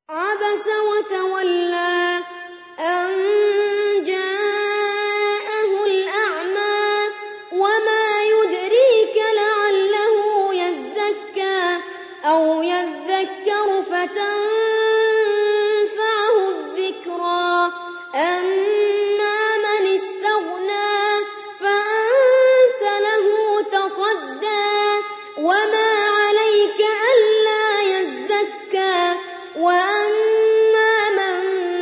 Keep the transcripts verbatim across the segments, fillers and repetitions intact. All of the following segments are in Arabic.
عبس وتولى أن جاءه الأعمى وما يدريك لعله يزكى أو يذكر فتنفعه الذكرى أما من استغنى فأنت له تصدى وما عليك ألا يزكى وأما من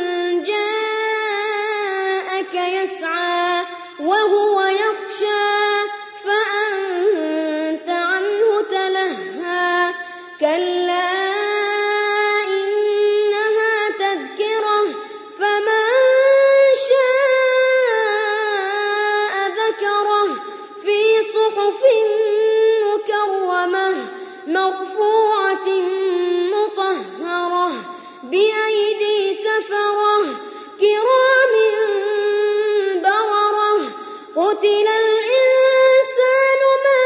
جاءك يسعى وهو يخشى فأنت عنه تلهى كلا إنها تذكرة فمن شاء ذكره في صحف مكرمة مرفوعة مطهرة بأيدي سفرة كرام بررة قتل الإنسان ما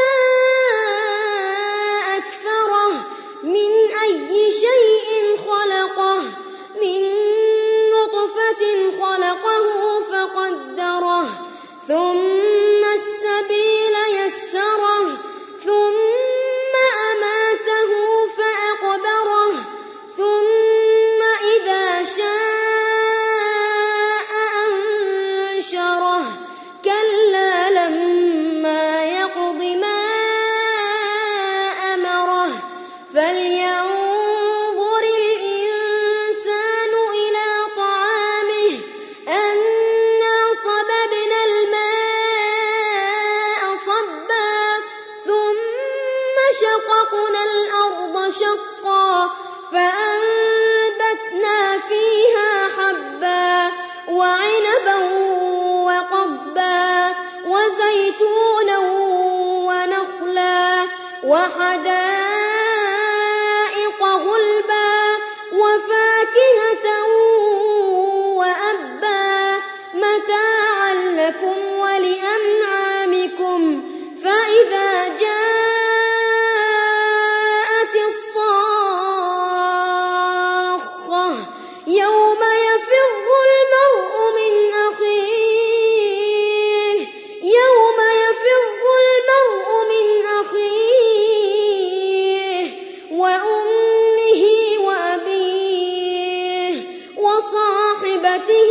أكفره من أي شيء خلقه من نطفة خلقه فقدره ثم السبيل يسره ثم أماته فأقبره ثم إذا شاء أنشره كلا لما يقض ما أمره فلينظر الإنسان إلى طعامه أنا صببنا الماء صبا ثم شققنا الأرض شقا فأنبتنا فيها حبا وعنبا وقبا وزيتونا ونخلا وحدائق غلبا وفاكهة وأبا متاعا لكم ولأنعامكم فإذا جاءت الصاخة يوم يفر المرء من أخيه يوم يفر المرء من أخيه وأمه وأبيه وصاحبته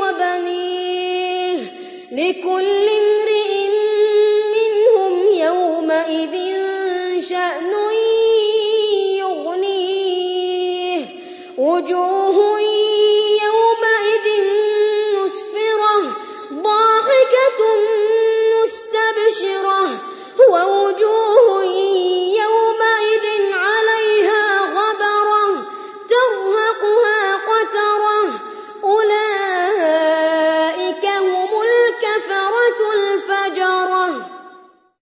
وبنيه لكل امرئ منهم يومئذ شأن يغنيه وجوه